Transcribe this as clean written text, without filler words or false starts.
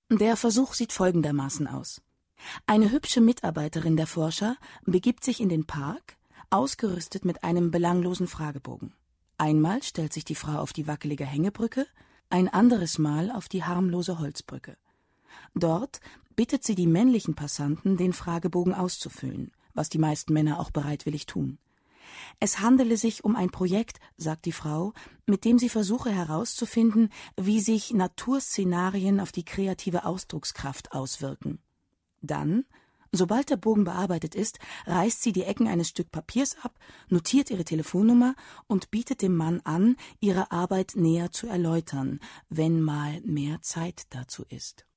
Der Versuch sieht folgendermaßen aus. Eine hübsche Mitarbeiterin der Forscher begibt sich in den Park, ausgerüstet mit einem belanglosen Fragebogen. Einmal stellt sich die Frau auf die wackelige Hängebrücke, ein anderes Mal auf die harmlose Holzbrücke. Dort bittet sie die männlichen Passanten, den Fragebogen auszufüllen, was die meisten Männer auch bereitwillig tun. Es handele sich um ein Projekt, sagt die Frau, mit dem sie versuche herauszufinden, wie sich Naturszenarien auf die kreative Ausdruckskraft auswirken. Dann, sobald der Bogen bearbeitet ist, reißt sie die Ecken eines Stück Papiers ab, notiert ihre Telefonnummer und bietet dem Mann an, ihre Arbeit näher zu erläutern, wenn mal mehr Zeit dazu ist.